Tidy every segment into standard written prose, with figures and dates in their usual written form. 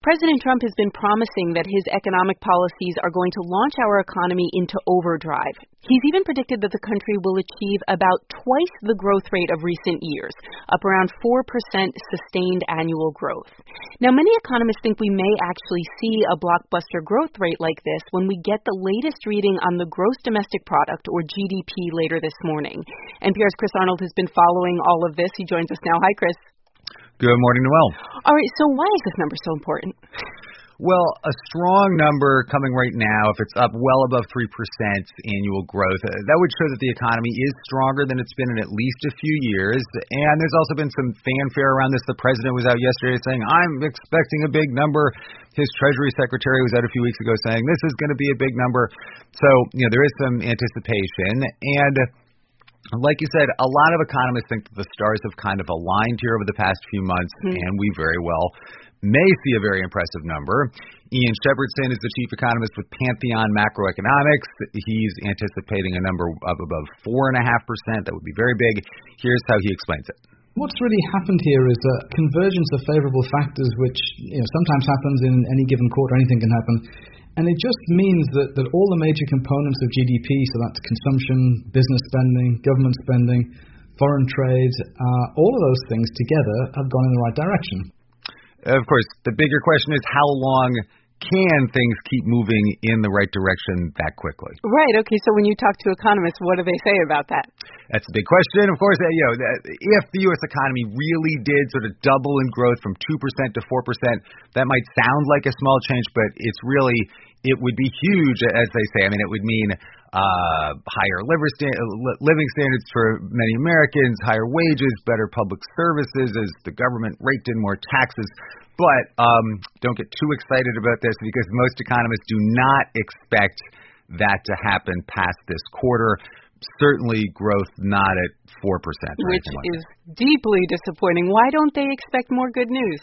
President Trump has been promising that his economic policies are going to launch our economy into overdrive. He's even predicted that the country will achieve about twice the growth rate of recent years, up around 4% sustained annual growth. Now, many economists think we may actually see a blockbuster growth rate like this when we get the latest reading on the gross domestic product, or GDP, later this morning. NPR's Chris Arnold has been following all of this. He joins us now. Hi, Chris. Good morning, Noel. All right, so why is this number so important? Well, a strong number coming right now, if it's up well above 3% annual growth, that would show that the economy is stronger than it's been in at least a few years. And there's also been some fanfare around this. The president was out yesterday saying, I'm expecting a big number. His Treasury Secretary was out a few weeks ago saying, this is going to be a big number. So, there is some anticipation. And like you said, a lot of economists think that the stars have kind of aligned here over the past few months, and we very well may see a very impressive number. Ian Shepherdson is the chief economist with Pantheon Macroeconomics. He's anticipating a number of above 4.5%. That would be very big. Here's how he explains it. What's really happened here is a convergence of favorable factors, which sometimes happens in any given quarter. Anything can happen. And it just means that all the major components of GDP, so that's consumption, business spending, government spending, foreign trade, all of those things together have gone in the right direction. Of course, the bigger question is how long can things keep moving in the right direction that quickly? Right. Okay. So when you talk to economists, what do they say about that? That's a big question. Of course, if the U.S. economy really did sort of double in growth from 2% to 4%, that might sound like a small change, but it would be huge, as they say. I mean, it would mean higher living standards for many Americans, higher wages, better public services as the government raked in more taxes. But don't get too excited about this because most economists do not expect that to happen past this quarter. Certainly growth not at 4%. Which is deeply disappointing. Why don't they expect more good news?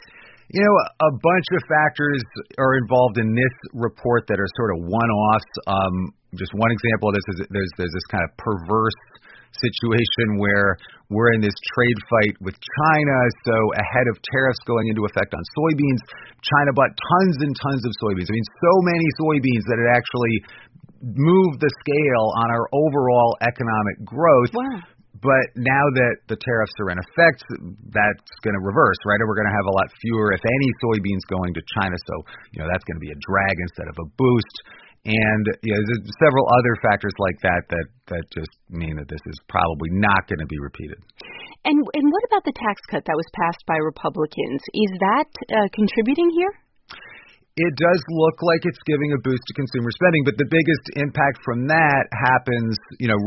A bunch of factors are involved in this report that are sort of one-offs. Just one example of this is there's this kind of perverse situation where we're in this trade fight with China. So ahead of tariffs going into effect on soybeans, China bought tons and tons of soybeans. I mean, so many soybeans that it actually moved the scale on our overall economic growth. Wow. But now that the tariffs are in effect, that's going to reverse, right? And we're going to have a lot fewer, if any, soybeans going to China. So, that's going to be a drag instead of a boost. And there's several other factors like that just mean that this is probably not going to be repeated. And what about the tax cut that was passed by Republicans? Is that contributing here? It does look like it's giving a boost to consumer spending, but the biggest impact from that happened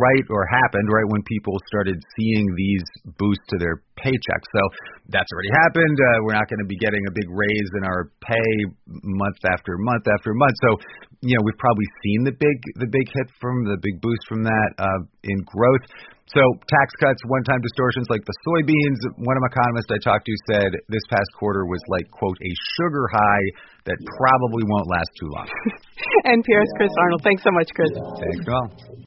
right when people started seeing these boosts to their paychecks. So that's already happened. We're not going to be getting a big raise in our pay month after month after month. So, we've probably seen the big hit from the big boost from that in growth. So tax cuts, one-time distortions like the soybeans. One of my economists I talked to said this past quarter was like, quote, a sugar high that probably won't last too long. NPR's Chris Arnold. Thanks so much, Chris. Thanks, Noel.